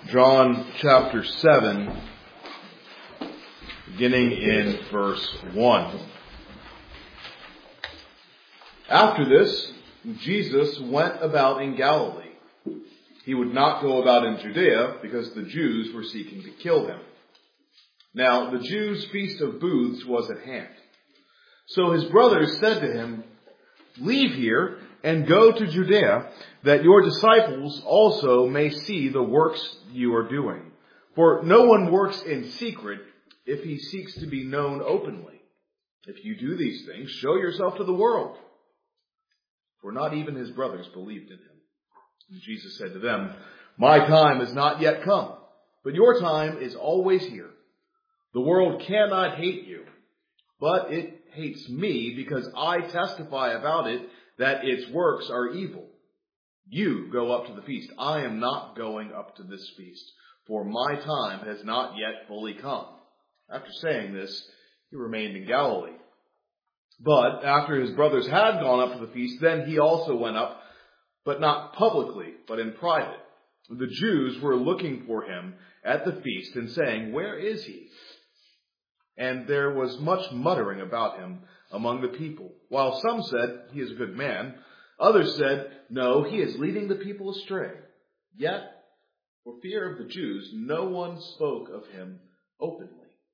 John chapter 7, beginning in verse 1. After this, Jesus went about in Galilee. He would not go about in Judea because the Jews were seeking to kill him. Now, the Jews' feast of booths was at hand. So his brothers said to him, "Leave here and go to Judea, that your disciples also may see the works you are doing. For no one works in secret if he seeks to be known openly. If you do these things, show yourself to the world." For not even his brothers believed in him. And Jesus said to them, "My time is not yet come, but your time is always here. The world cannot hate you, but it hates me because I testify about it that its works are evil. You go up to the feast. I am not going up to this feast, for my time has not yet fully come." After saying this, he remained in Galilee. But after his brothers had gone up to the feast, then he also went up, but not publicly, but in private. The Jews were looking for him at the feast and saying, "Where is he?" And there was much muttering about him among the people. While some said, "He is a good man," others said, "No, he is leading the people astray." Yet, for fear of the Jews, no one spoke of him openly.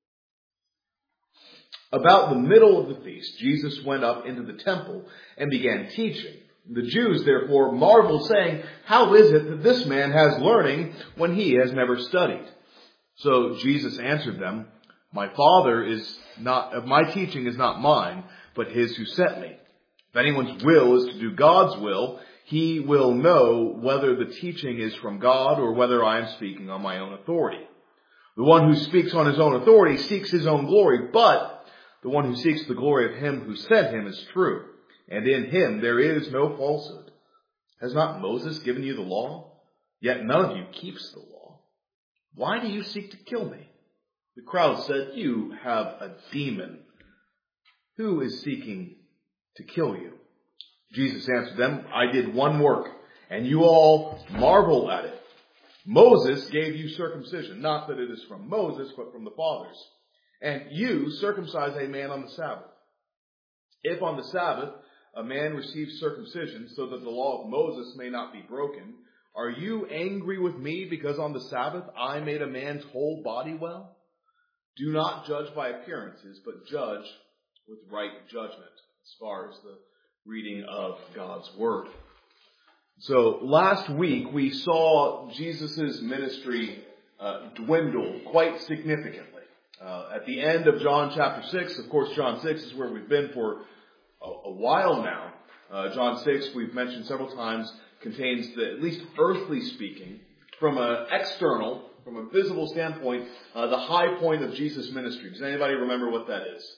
About the middle of the feast, Jesus went up into the temple and began teaching. The Jews therefore marveled, saying, "How is it that this man has learning when he has never studied?" So Jesus answered them, My teaching is not mine, but his who sent me. If anyone's will is to do God's will, he will know whether the teaching is from God or whether I am speaking on my own authority. The one who speaks on his own authority seeks his own glory, but the one who seeks the glory of him who sent him is true, and in him there is no falsehood. Has not Moses given you the law? Yet none of you keeps the law. Why do you seek to kill me? The crowd said, "You have a demon. Who is seeking to kill you?" Jesus answered them, "I did one work, and you all marvel at it. Moses gave you circumcision, not that it is from Moses, but from the fathers. And you circumcise a man on the Sabbath. If on the Sabbath a man receives circumcision so that the law of Moses may not be broken, are you angry with me because on the Sabbath I made a man's whole body well? Do not judge by appearances, but judge with right judgment," as far as the reading of God's Word. So last week we saw Jesus' ministry dwindle quite significantly. At the end of John chapter 6, of course John 6 is where we've been for a while now. John 6, we've mentioned several times, contains at least earthly speaking, from a visible standpoint, the high point of Jesus' ministry. Does anybody remember what that is?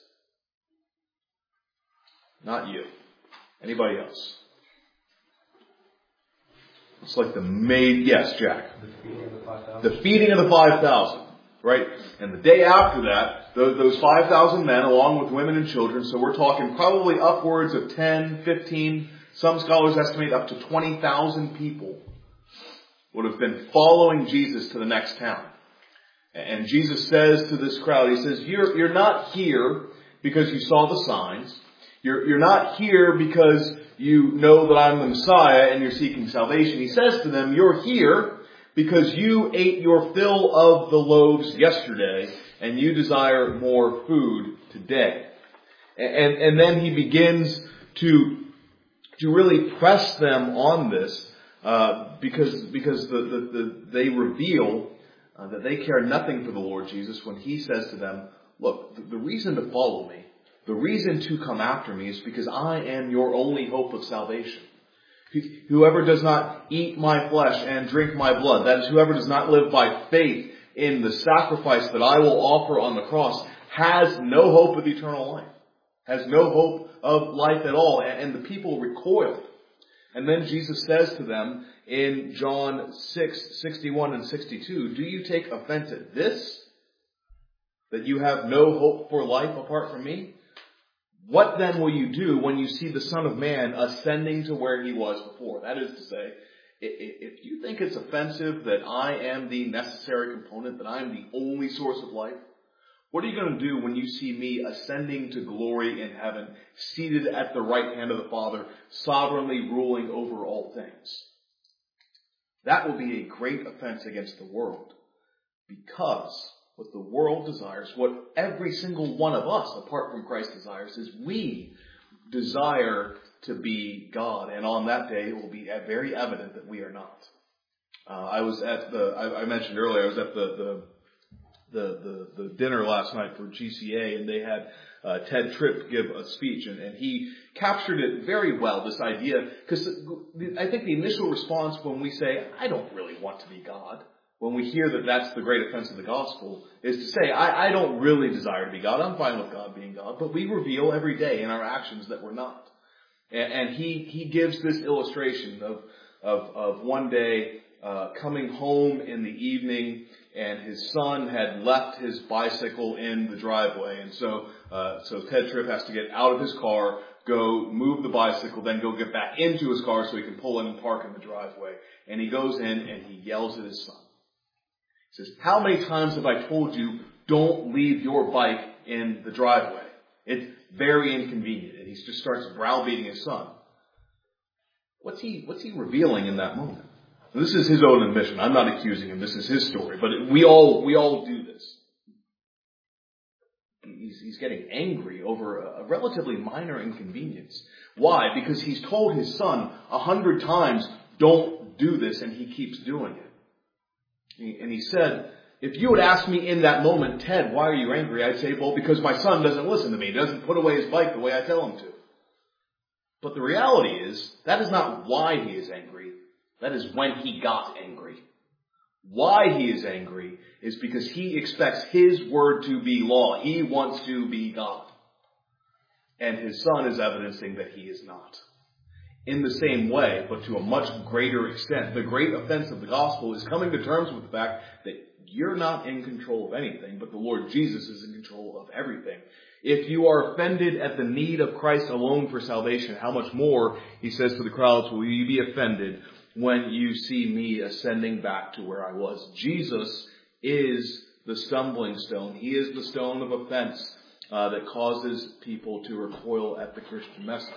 Not you. Anybody else? It's like yes, Jack. The feeding of the 5,000, right? And the day after that, those 5,000 men, along with women and children, so we're talking probably upwards of 10, 15, some scholars estimate up to 20,000 people would have been following Jesus to the next town. And Jesus says to this crowd, he says, you're not here because you saw the signs. You're not here because you know that I'm the Messiah and you're seeking salvation. He says to them, you're here because you ate your fill of the loaves yesterday and you desire more food today. And then he begins to really press them on this, because they reveal that they care nothing for the Lord Jesus when he says to them, "Look, the reason to follow me, the reason to come after me is because I am your only hope of salvation. Whoever does not eat my flesh and drink my blood, that is, whoever does not live by faith in the sacrifice that I will offer on the cross, has no hope of eternal life, has no hope of life at all." And the people recoiled. And then Jesus says to them in John 6:61 and 62, "Do you take offense at this, that you have no hope for life apart from me? What then will you do when you see the Son of Man ascending to where he was before?" That is to say, If you think it's offensive that I am the necessary component, that I am the only source of life, what are you going to do when you see me ascending to glory in heaven, seated at the right hand of the Father, sovereignly ruling over all things? That will be a great offense against the world, because what the world desires, what every single one of us, apart from Christ, desires, is we desire to be God. And on that day, it will be very evident that we are not. I mentioned earlier, I was at the dinner last night for GCA, and they had Ted Tripp give a speech, and he captured it very well, this idea, because I think the initial response when we say, I don't really want to be God, when we hear that that's the great offense of the gospel, is to say, I don't really desire to be God. I'm fine with God being God, but we reveal every day in our actions that we're not. And he gives this illustration of one day coming home in the evening, and his son had left his bicycle in the driveway, and so Ted Tripp has to get out of his car, go move the bicycle, then go get back into his car so he can pull in and park in the driveway. And he goes in and he yells at his son. He says, "How many times have I told you, don't leave your bike in the driveway? It's very inconvenient." And he just starts browbeating his son. What's he revealing in that moment? Now, this is his own admission. I'm not accusing him. This is his story. But we all do this. He's getting angry over a relatively minor inconvenience. Why? Because he's told his son 100 times, don't do this, and he keeps doing it. And he said, if you would ask me in that moment, Ted, why are you angry? I'd say, well, because my son doesn't listen to me. He doesn't put away his bike the way I tell him to. But the reality is, that is not why he is angry. That is when he got angry. Why he is angry is because he expects his word to be law. He wants to be God. And his son is evidencing that he is not. In the same way, but to a much greater extent, the great offense of the gospel is coming to terms with the fact that you're not in control of anything, but the Lord Jesus is in control of everything. If you are offended at the need of Christ alone for salvation, how much more, he says to the crowds, will you be offended when you see me ascending back to where I was? Jesus is the stumbling stone. He is the stone of offense that causes people to recoil at the Christian message.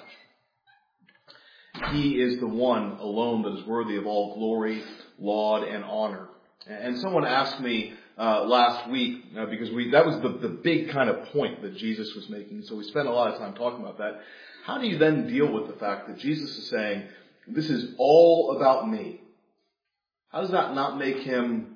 He is the one alone that is worthy of all glory, laud, and honor. And someone asked me last week, because that was the big kind of point that Jesus was making, so we spent a lot of time talking about that. How do you then deal with the fact that Jesus is saying, this is all about me? How does that not make him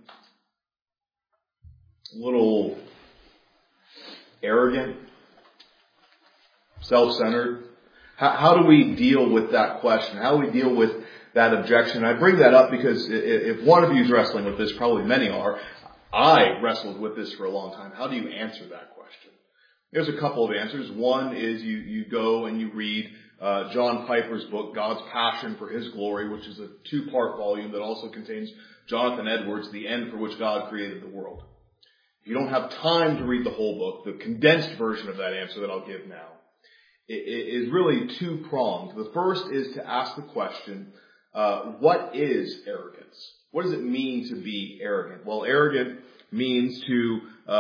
a little arrogant, self-centered? How do we deal with that question? How do we deal with that objection? I bring that up because if one of you is wrestling with this, probably many are, I wrestled with this for a long time. How do you answer that question? There's a couple of answers. One is you go and you read John Piper's book, God's Passion for His Glory, which is a 2-part volume that also contains Jonathan Edwards' The End for Which God Created the World. If you don't have time to read the whole book, the condensed version of that answer that I'll give now is really 2-pronged. The first is to ask the question, what is arrogance? What does it mean to be arrogant? Well, arrogant means to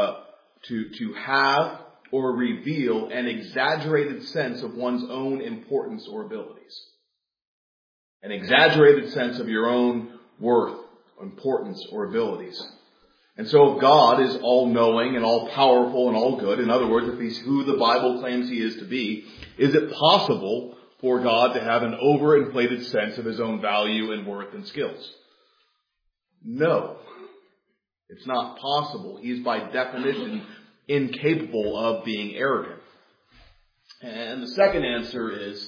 have or reveal an exaggerated sense of one's own importance or abilities. An exaggerated sense of your own worth, importance, or abilities. And so if God is all-knowing and all-powerful and all-good, in other words, if He's who the Bible claims He is to be, is it possible for God to have an overinflated sense of His own value and worth and skills? No. It's not possible. He is by definition incapable of being arrogant. And the second answer is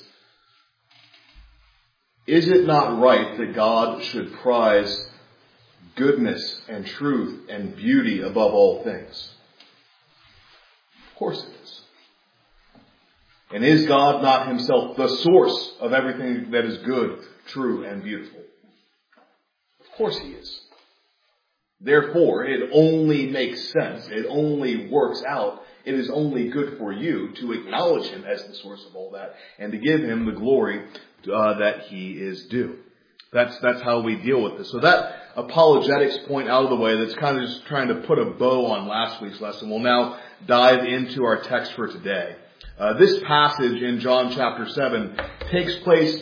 it not right that God should prize goodness and truth and beauty above all things? Of course it is. And is God not Himself the source of everything that is good, true, and beautiful? Of course He is. Therefore, it only makes sense, it only works out, it is only good for you to acknowledge Him as the source of all that and to give Him the glory that He is due. That's how we deal with this. So that apologetics point out of the way, that's kind of just trying to put a bow on last week's lesson. We'll now dive into our text for today. This passage in John chapter 7 takes place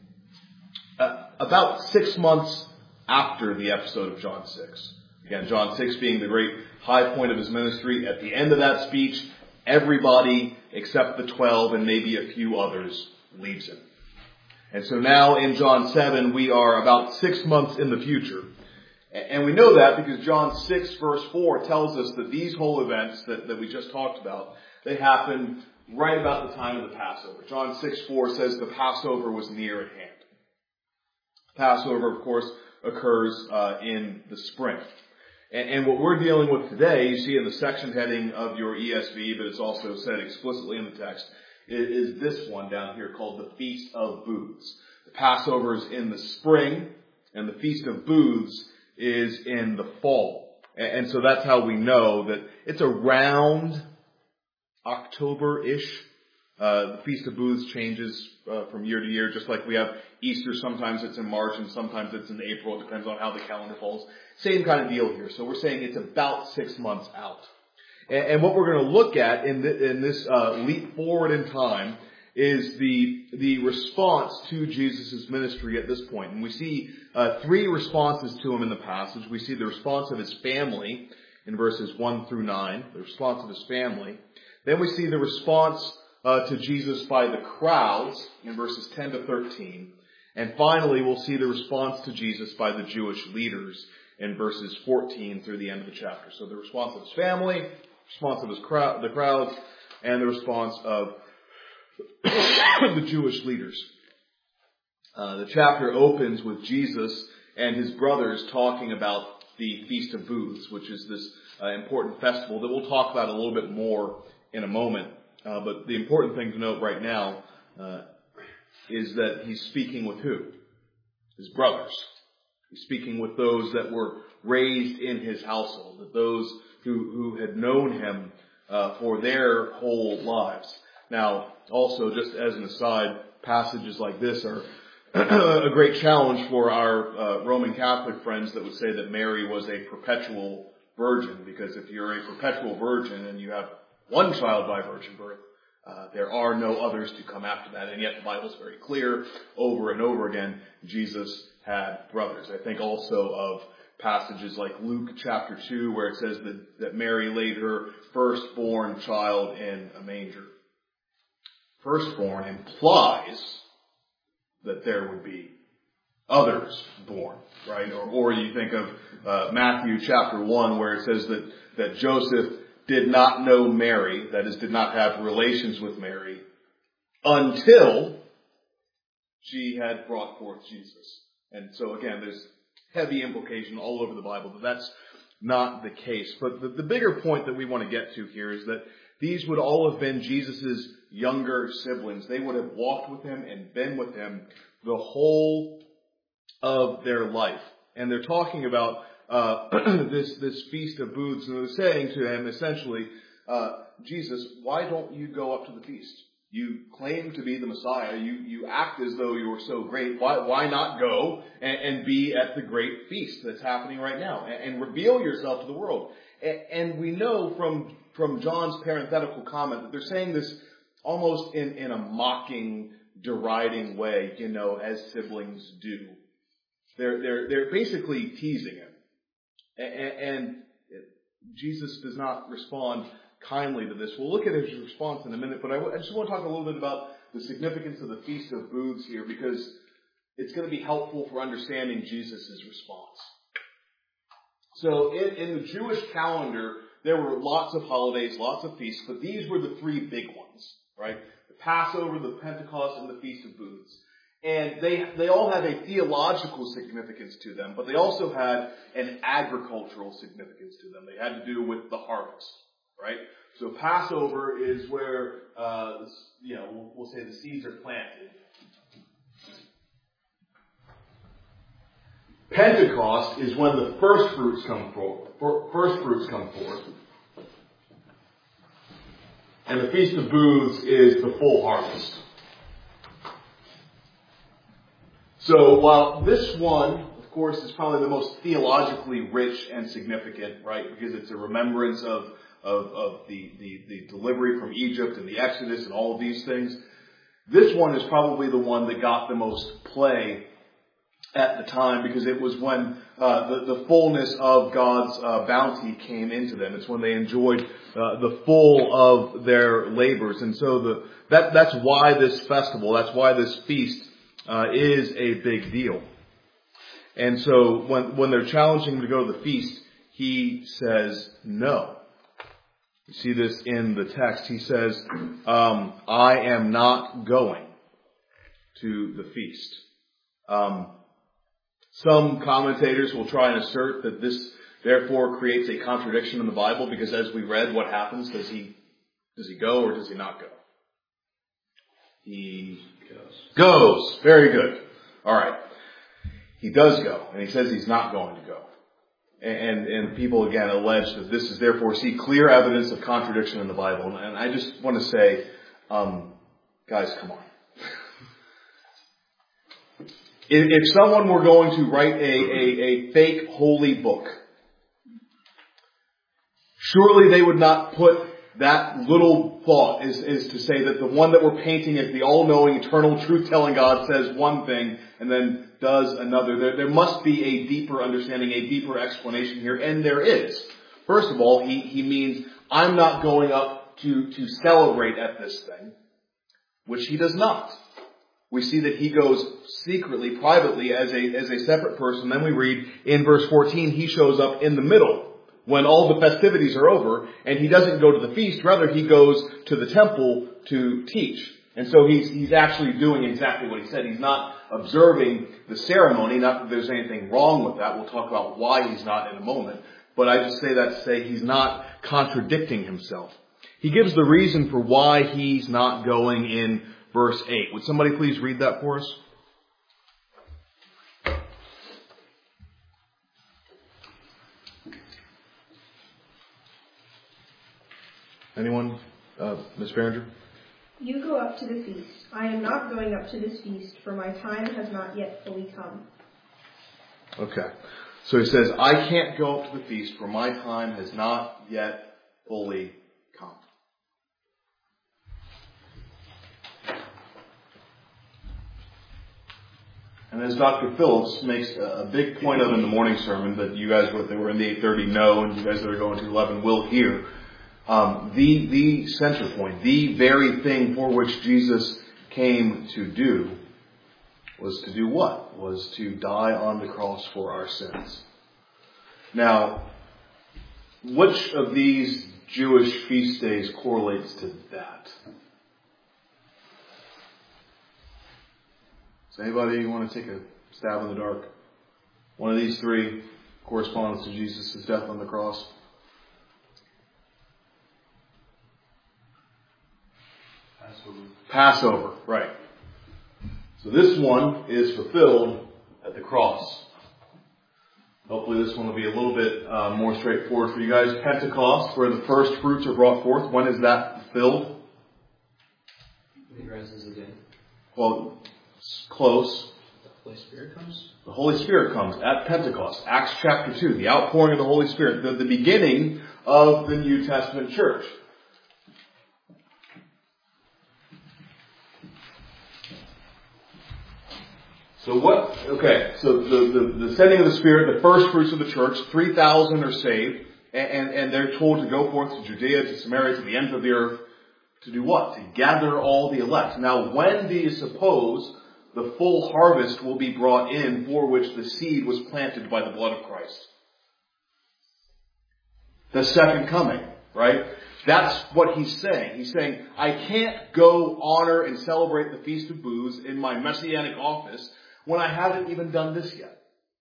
about 6 months after the episode of John 6. Again, John 6 being the great high point of his ministry. At the end of that speech, everybody except the 12 and maybe a few others leaves him. And so now in John 7, we are about 6 months in the future. And we know that because John 6 verse 4 tells us that these whole events that we just talked about, they happened right about the time of the Passover. John 6:4 says the Passover was near at hand. Passover, of course, occurs in the spring. And what we're dealing with today, you see in the section heading of your ESV, but it's also said explicitly in the text, is this one down here called the Feast of Booths. The Passover is in the spring, and the Feast of Booths is in the fall. And so that's how we know that it's around October-ish. The Feast of Booths changes from year to year, just like we have Easter. Sometimes it's in March and sometimes it's in April. It depends on how the calendar falls. Same kind of deal here. So we're saying it's about 6 months out. And what we're going to look at in this leap forward in time is the response to Jesus' ministry at this point. And we see 3 responses to him in the passage. We see the response of his family in verses 1 through 9, the response of his family. Then we see the response to Jesus by the crowds in verses 10 to 13. And finally, we'll see the response to Jesus by the Jewish leaders in verses 14 through the end of the chapter. So the response of his family, response of the crowds, and the response of the Jewish leaders. The chapter opens with Jesus and his brothers talking about the Feast of Booths, which is this important festival that we'll talk about a little bit more in a moment. But the important thing to note right now is that he's speaking with who? His brothers. He's speaking with those that were raised in his household, that those who had known him for their whole lives. Now, also, just as an aside, passages like this are a great challenge for our Roman Catholic friends that would say that Mary was a perpetual virgin, because if you're a perpetual virgin and you have one child by virgin birth, there are no others to come after that. And yet the Bible is very clear over and over again, Jesus had brothers. I think also of passages like Luke chapter 2, where it says that Mary laid her firstborn child in a manger. Firstborn implies that there would be others born, right? Or you think of Matthew chapter 1, where it says that Joseph did not know Mary, that is, did not have relations with Mary, until she had brought forth Jesus. And so again, there's heavy implication all over the Bible that that's not the case. But the bigger point that we want to get to here is that these would all have been Jesus' younger siblings. They would have walked with him and been with him the whole of their life. And they're talking about this Feast of Booths, and they're saying to him essentially, Jesus, why don't you go up to the feast? You claim to be the Messiah. You act as though you're so great. Why not go and be at the great feast that's happening right now and reveal yourself to the world? And we know from John's parenthetical comment that they're saying this almost in a mocking, deriding way, as siblings do. They're basically teasing him. And Jesus does not respond kindly to this. We'll look at his response in a minute, but I just want to talk a little bit about the significance of the Feast of Booths here, because it's going to be helpful for understanding Jesus' response. So in the Jewish calendar, there were lots of holidays, lots of feasts, but these were the 3 big ones, right? The Passover, the Pentecost, and the Feast of Booths. And they all had a theological significance to them, but they also had an agricultural significance to them. They had to do with the harvest, right? So Passover is where, we'll say the seeds are planted. Pentecost is when the first fruits come forth. And the Feast of Booths is the full harvest. So while this one, of course, is probably the most theologically rich and significant, right? Because it's a remembrance of the delivery from Egypt and the Exodus and all of these things. This one is probably the one that got the most play at the time, because it was when the fullness of God's bounty came into them. It's when they enjoyed the full of their labors. And so that's why this festival, that's why this feast is a big deal. And so when they're challenging him to go to the feast, he says no. You see this in the text. He says, I am not going to the feast. Some commentators will try and assert that this therefore creates a contradiction in the Bible, because as we read, what happens? Does he go or does he not go? He goes. Very good. All right. He does go, and he says he's not going to go. And people again allege that this is therefore clear evidence of contradiction in the Bible. And I just want to say, guys, come on. If someone were going to write a fake holy book, surely they would not put that little thought is to say that the one that we're painting as the all-knowing, eternal, truth-telling God says one thing and then does another. There must be a deeper understanding, a deeper explanation here, and there is. First of all, he means, I'm not going up to celebrate at this thing, which he does not. We see that he goes secretly, privately, as a separate person. Then we read in verse 14, he shows up in the middle when all the festivities are over, and he doesn't go to the feast. Rather, he goes to the temple to teach. And so he's actually doing exactly what he said. He's not observing the ceremony. Not that there's anything wrong with that. We'll talk about why he's not in a moment. But I just say that to say he's not contradicting himself. He gives the reason for why he's not going in verse 8. Would somebody please read that for us? Anyone? Ms. Behringer? You go up to the feast. I am not going up to this feast, for my time has not yet fully come. Okay. So he says, I can't go up to the feast, for my time has not yet fully come. And as Dr. Phillips makes a big point of in the morning sermon that you guys that were in the 8:30 know, and you guys that are going to 11 will hear, the center point, the very thing for which Jesus came to do, was to do what? Was to die on the cross for our sins. Now, which of these Jewish feast days correlates to that? Does anybody want to take a stab in the dark? One of these three corresponds to Jesus' death on the cross. Passover, right. So this one is fulfilled at the cross. Hopefully this one will be a little bit more straightforward for you guys. Pentecost, where the first fruits are brought forth. When is that fulfilled? When he rises again. Well, close. The Holy Spirit comes? The Holy Spirit comes at Pentecost. Acts chapter 2, the outpouring of the Holy Spirit. The beginning of the New Testament church. So the sending of the Spirit, the first fruits of the church, 3,000 are saved, and they're told to go forth to Judea, to Samaria, to the ends of the earth, to do what? To gather all the elect. Now, when do you suppose the full harvest will be brought in for which the seed was planted by the blood of Christ? The second coming, right? That's what he's saying. He's saying, I can't go honor and celebrate the Feast of Booths in my messianic office when I haven't even done this yet.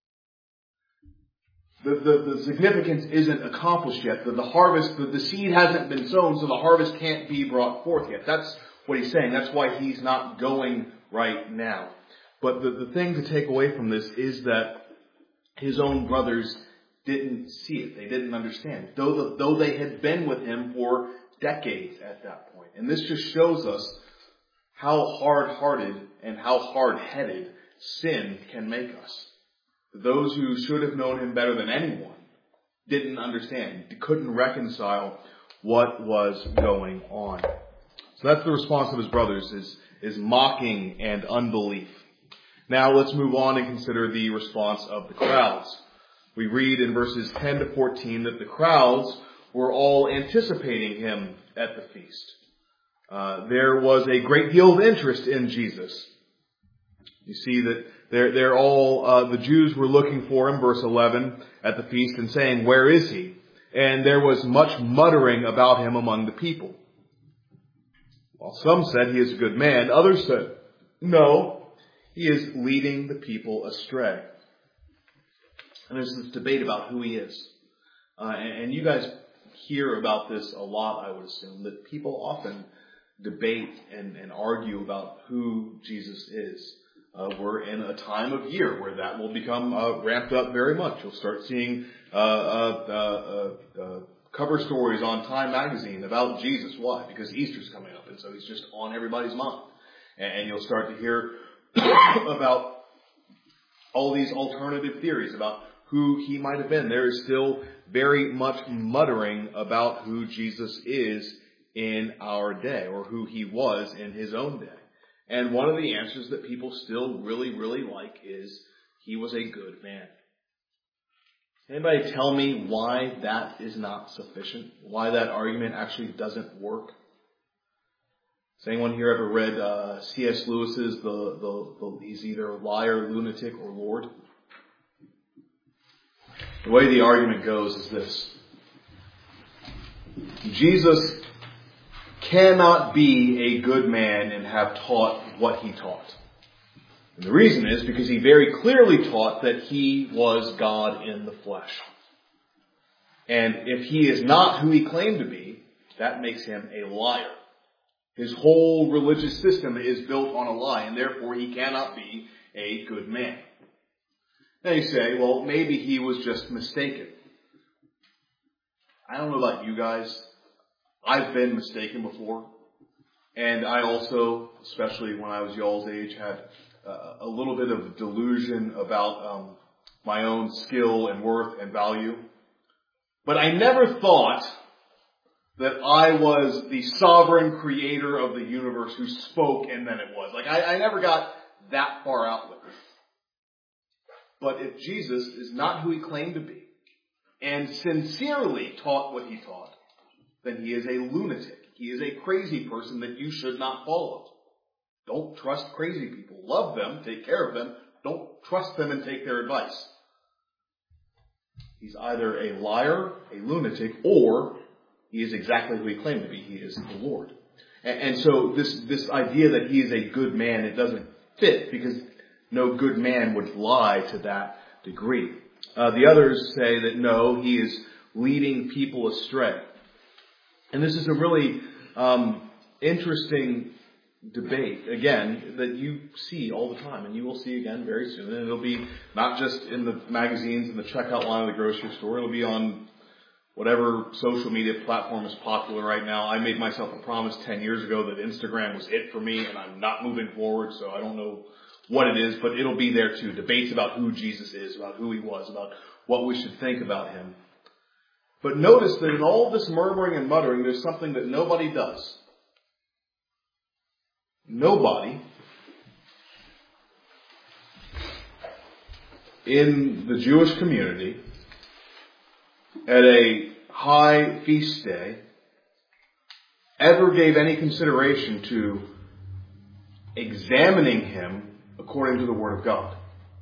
The significance isn't accomplished yet. The harvest, the seed hasn't been sown, so the harvest can't be brought forth yet. That's what he's saying. That's why he's not going right now. But the thing to take away from this is that his own brothers didn't see it. They didn't understand. Though they had been with him for decades at that point. And this just shows us how hard-hearted and how hard-headed sin can make us. Those who should have known him better than anyone didn't understand, couldn't reconcile what was going on. So that's the response of his brothers, is mocking and unbelief. Now let's move on and consider the response of the crowds. We read in verses 10 to 14 that the crowds were all anticipating him at the feast. There was a great deal of interest in Jesus. You see that they're all, the Jews were looking for him, verse 11, at the feast and saying, "Where is he?" And there was much muttering about him among the people. While some said he is a good man, others said, no, he is leading the people astray. And there's this debate about who he is. And you guys hear about this a lot, I would assume, that people often debate and argue about who Jesus is. We're in a time of year where that will become ramped up very much. You'll start seeing cover stories on Time magazine about Jesus. Why? Because Easter's coming up, and so he's just on everybody's mind. And you'll start to hear about all these alternative theories about who he might have been. There is still very much muttering about who Jesus is in our day, or who he was in his own day. And one of the answers that people still really, really like is he was a good man. Anybody tell me why that is not sufficient? Why that argument actually doesn't work? Has anyone here ever read C.S. Lewis's he's either liar, lunatic, or Lord? The way the argument goes is this. Jesus cannot be a good man and have taught what he taught. And the reason is because he very clearly taught that he was God in the flesh. And if he is not who he claimed to be, that makes him a liar. His whole religious system is built on a lie, and therefore he cannot be a good man. Now you say, well, maybe he was just mistaken. I don't know about you guys. I've been mistaken before. And I also, especially when I was y'all's age, had a little bit of delusion about my own skill and worth and value. But I never thought that I was the sovereign creator of the universe who spoke and then it was. Like, I never got that far out with it. But if Jesus is not who he claimed to be, and sincerely taught what he taught, then he is a lunatic. He is a crazy person that you should not follow. Don't trust crazy people. Love them, take care of them. Don't trust them and take their advice. He's either a liar, a lunatic, or he is exactly who he claimed to be. He is the Lord. And so this idea that he is a good man, it doesn't fit, because no good man would lie to that degree. The others say that no, he is leading people astray. And this is a really interesting debate, again, that you see all the time, and you will see again very soon. And it'll be not just in the magazines and the checkout line of the grocery store. It'll be on whatever social media platform is popular right now. I made myself a promise 10 years ago that Instagram was it for me, and I'm not moving forward, so I don't know what it is, but it'll be there too. Debates about who Jesus is, about who he was, about what we should think about him. But notice that in all this murmuring and muttering, there's something that nobody does. Nobody in the Jewish community at a high feast day ever gave any consideration to examining him according to the Word of God.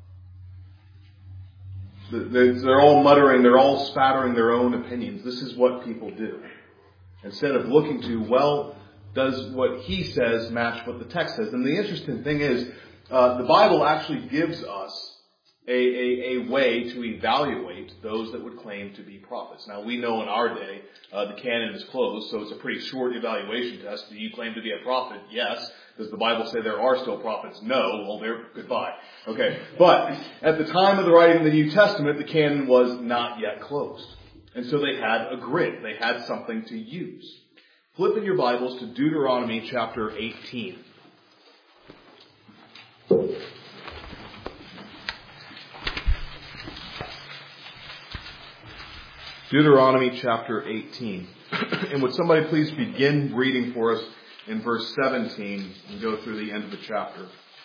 They're all muttering, they're all spattering their own opinions. This is what people do. Instead of looking to, well, does what he says match what the text says? And the interesting thing is, the Bible actually gives us a way to evaluate those that would claim to be prophets. Now, we know in our day, the canon is closed, so it's a pretty short evaluation test. Do you claim to be a prophet? Yes. Does the Bible say there are still prophets? No. Well, they're goodbye. Okay. But at the time of the writing of the New Testament, the canon was not yet closed. And so they had a grid. They had something to use. Flip in your Bibles to Deuteronomy chapter 18. Deuteronomy chapter 18. And would somebody please begin reading for us in verse 17 and go through the end of the chapter.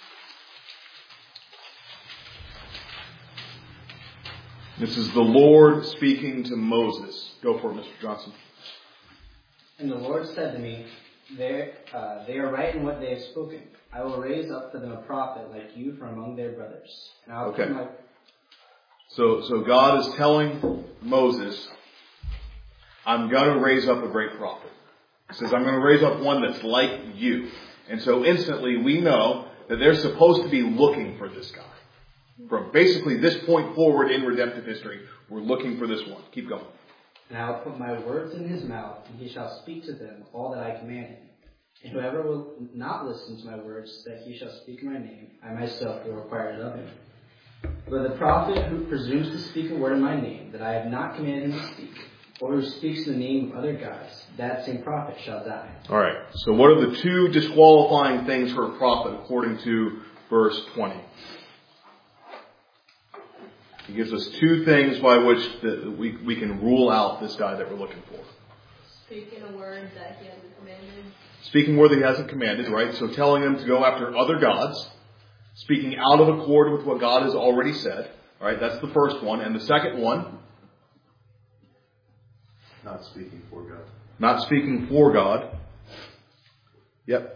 This is the Lord speaking to Moses. Go for it, Mr. Johnson. And the Lord said to me, they are right in what they have spoken. I will raise up for them a prophet like you from among their brothers. And I will put my... So God is telling Moses, I'm going to raise up a great prophet. He says, I'm going to raise up one that's like you. And so instantly we know that they're supposed to be looking for this guy. From basically this point forward in redemptive history, we're looking for this one. Keep going. And I will put my words in his mouth, and he shall speak to them all that I command him. And whoever will not listen to my words that he shall speak in my name, I myself will require it of him. But the prophet who presumes to speak a word in my name that I have not commanded him to speak, or who speaks in the name of other gods, that same prophet shall die. All right. So what are the two disqualifying things for a prophet according to verse 20? He gives us two things by which we can rule out this guy that we're looking for. Speaking a word that he hasn't commanded. Speaking word that he hasn't commanded, right? So telling them to go after other gods. Speaking out of accord with what God has already said. All right, that's the first one. And the second one? Not speaking for God. Not speaking for God. Yep.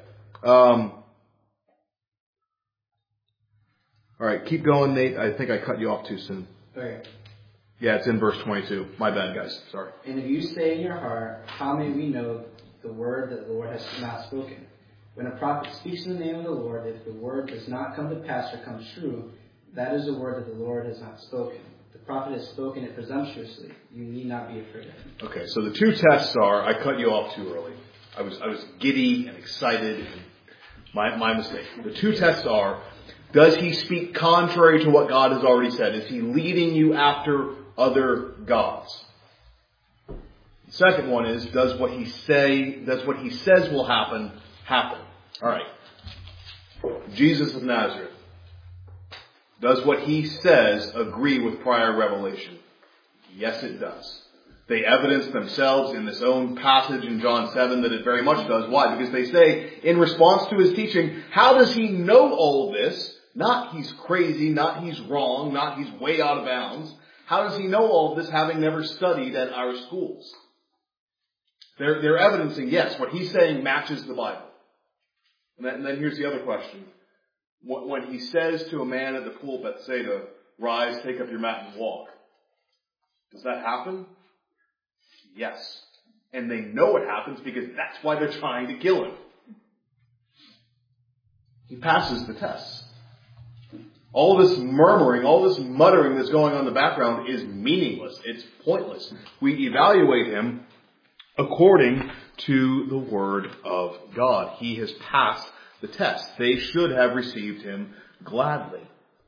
All right, keep going, Nate. I think I cut you off too soon. Okay. Yeah, it's in verse 22. My bad, guys. Sorry. And if you say in your heart, how may we know the word that the Lord has not spoken? When a prophet speaks in the name of the Lord, if the word does not come to pass or come true, that is a word that the Lord has not spoken. The prophet has spoken it presumptuously. You need not be afraid of him. Okay, so the two tests are, I cut you off too early. I was giddy and excited. And my mistake. The two tests are, does he speak contrary to what God has already said? Is he leading you after other gods? The second one is, does what he says will happen? All right. Jesus of Nazareth. Does what he says agree with prior revelation? Yes, it does. They evidence themselves in this own passage in John 7 that it very much does. Why? Because they say, in response to his teaching, how does he know all of this? Not he's crazy, not he's wrong, not he's way out of bounds. How does he know all of this having never studied at our schools? They're evidencing, yes, what he's saying matches the Bible. And then here's the other question. When he says to a man at the pool of Bethsaida, rise, take up your mat and walk, does that happen? Yes. And they know it happens because that's why they're trying to kill him. He passes the test. All this murmuring, all this muttering that's going on in the background is meaningless. It's pointless. We evaluate him according to the Word of God. He has passed the test. They should have received him gladly.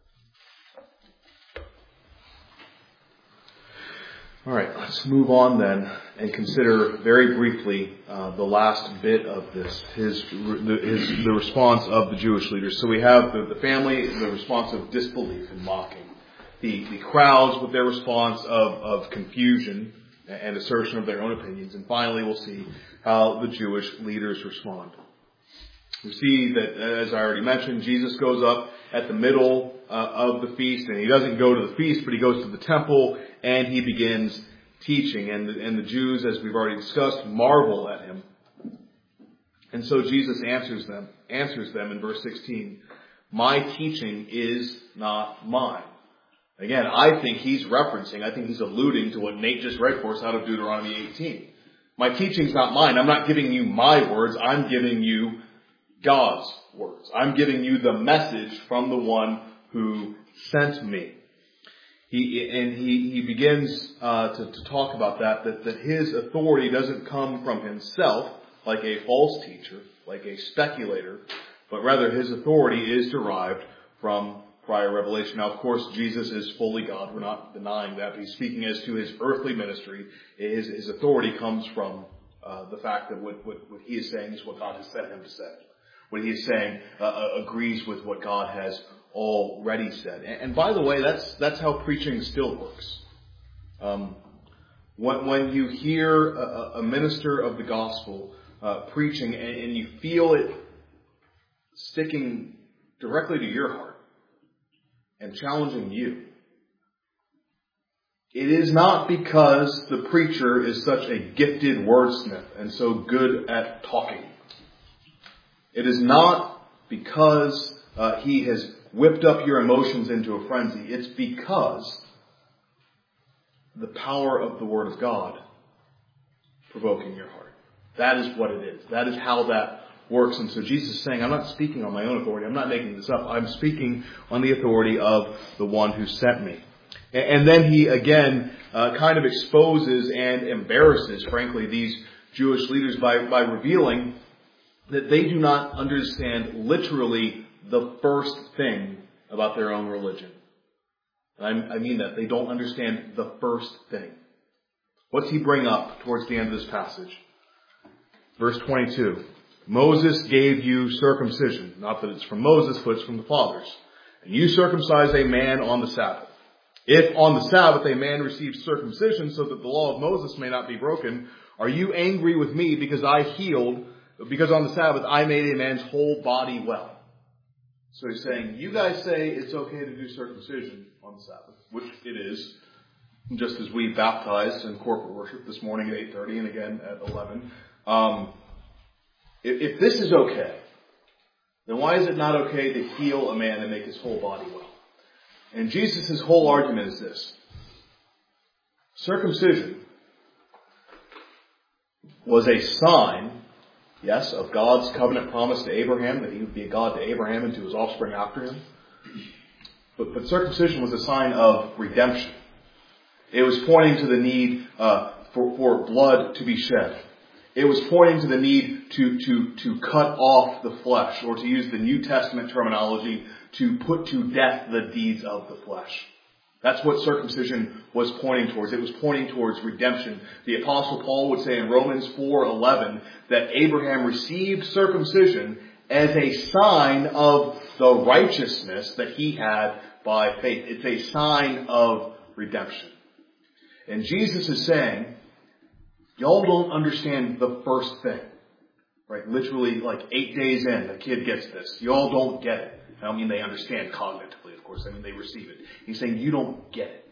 All right, let's move on then and consider very briefly the last bit of this, the response of the Jewish leaders. So we have the family, the response of disbelief and mocking. The crowds with their response of confusion and assertion of their own opinions. And finally, we'll see how the Jewish leaders respond. We see that, as I already mentioned, Jesus goes up at the middle of the feast, and he doesn't go to the feast, but he goes to the temple, and he begins teaching. And the Jews, as we've already discussed, marvel at him. And so Jesus answers them in verse 16, my teaching is not mine. Again, I think he's alluding to what Nate just read for us out of Deuteronomy 18. My teaching's not mine. I'm not giving you my words. I'm giving you God's words. I'm giving you the message from the one who sent me. He begins to talk about that his authority doesn't come from himself like a false teacher, like a speculator, but rather his authority is derived from prior revelation. Now, of course, Jesus is fully God. We're not denying that. But he's speaking as to his earthly ministry. His authority comes from the fact that what he is saying is what God has sent him to say. What he is saying agrees with what God has already said. And by the way, that's how preaching still works. When you hear a minister of the gospel preaching and you feel it sticking directly to your heart and challenging you, it is not because the preacher is such a gifted wordsmith and so good at talking. It is not because he has whipped up your emotions into a frenzy. It's because the power of the Word of God provoking your heart. That is what it is. That is how that works. And so Jesus is saying, I'm not speaking on my own authority. I'm not making this up. I'm speaking on the authority of the one who sent me. And then he again kind of exposes and embarrasses, frankly, these Jewish leaders by revealing that they do not understand literally the first thing about their own religion. And I mean that. They don't understand the first thing. What's he bring up towards the end of this passage? Verse 22. Moses gave you circumcision. Not that it's from Moses, but it's from the fathers. And you circumcise a man on the Sabbath. If on the Sabbath a man receives circumcision so that the law of Moses may not be broken, are you angry with me because because on the Sabbath I made a man's whole body well? So he's saying, you guys say it's okay to do circumcision on the Sabbath, which it is, just as we baptized in corporate worship this morning at 8:30 and again at 11. If this is okay, then why is it not okay to heal a man and make his whole body well? And Jesus' whole argument is this. Circumcision was a sign, yes, of God's covenant promise to Abraham, that he would be a God to Abraham and to his offspring after him. But circumcision was a sign of redemption. It was pointing to the need for blood to be shed. It was pointing to the need to cut off the flesh, or to use the New Testament terminology, to put to death the deeds of the flesh. That's what circumcision was pointing towards. It was pointing towards redemption. The Apostle Paul would say in Romans 4:11 that Abraham received circumcision as a sign of the righteousness that he had by faith. It's a sign of redemption. And Jesus is saying, y'all don't understand the first thing. Right? Literally, like 8 days in, the kid gets this. Y'all don't get it. I don't mean they understand cognitively, of course. I mean they receive it. He's saying you don't get it.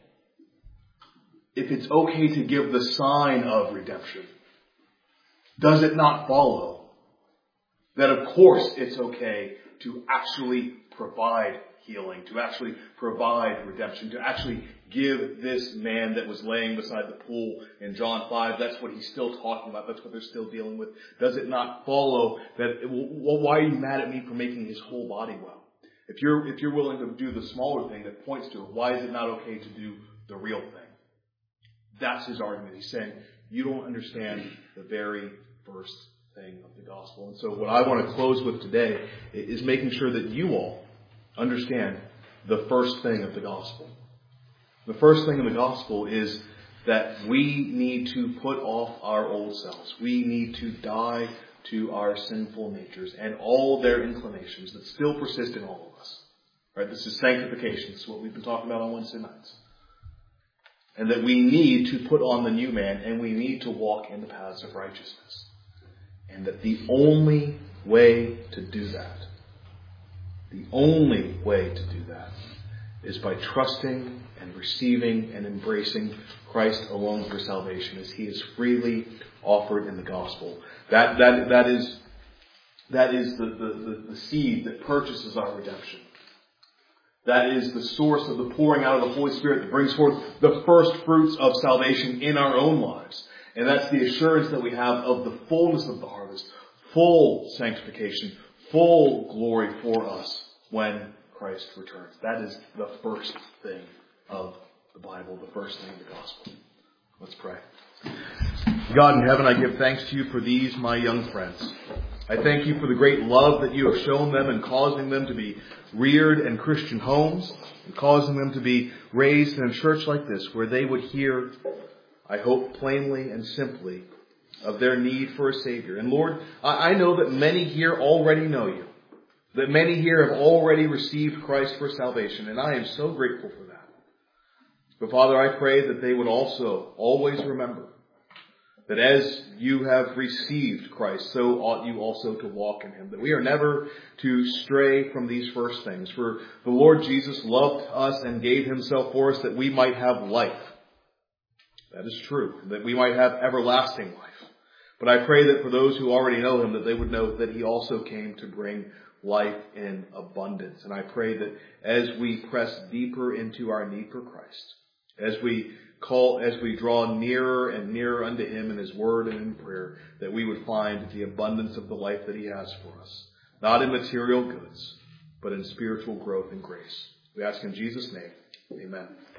If it's okay to give the sign of redemption, does it not follow that of course it's okay to actually provide healing, to actually provide redemption, to actually give this man that was laying beside the pool in John 5, that's what he's still talking about, that's what they're still dealing with. Does it not follow that, well, why are you mad at me for making his whole body well? If you're willing to do the smaller thing that points to it, why is it not okay to do the real thing? That's his argument. He's saying, you don't understand the very first thing of the gospel. And so what I want to close with today is making sure that you all understand the first thing of the gospel. The first thing of the gospel is that we need to put off our old selves. We need to die to our sinful natures and all their inclinations that still persist in all of us. Right? This is sanctification. This is what we've been talking about on Wednesday nights. And that we need to put on the new man and we need to walk in the paths of righteousness. And that the only way to do that, is by trusting and receiving and embracing Christ alone for salvation as he is freely offered in the gospel. That is the seed that purchases our redemption. That is the source of the pouring out of the Holy Spirit that brings forth the first fruits of salvation in our own lives. And that's the assurance that we have of the fullness of the harvest, full sanctification, full glory for us when Christ returns. That is the first thing of the Bible, the first thing of the gospel. Let's pray. God in heaven, I give thanks to you for these, my young friends. I thank you for the great love that you have shown them in causing them to be reared in Christian homes and causing them to be raised in a church like this where they would hear, I hope plainly and simply, of their need for a Savior. And Lord, I know that many here already know you, that many here have already received Christ for salvation, and I am so grateful for that. But Father, I pray that they would also always remember that as you have received Christ, so ought you also to walk in him. That we are never to stray from these first things. For the Lord Jesus loved us and gave himself for us that we might have life. That is true. That we might have everlasting life. But I pray that for those who already know him, that they would know that he also came to bring life in abundance. And I pray that as we press deeper into our need for Christ, as we draw nearer and nearer unto him in his word and in prayer, that we would find the abundance of the life that he has for us. Not in material goods, but in spiritual growth and grace. We ask in Jesus' name. Amen.